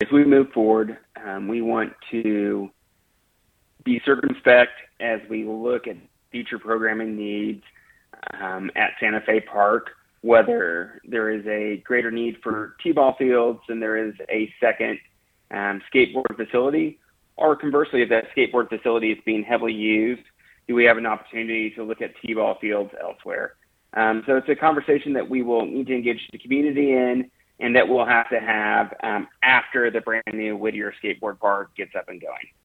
we move forward, we want to be circumspect as we look at future programming needs at Santa Fe Park, whether there is a greater need for T-ball fields and there is a second skateboard facility, or conversely, if that skateboard facility is being heavily used, do we have an opportunity to look at T-ball fields elsewhere? So it's a conversation that we will need to engage the community in, and that we'll have to have after the brand new Whittier Skateboard Park gets up and going.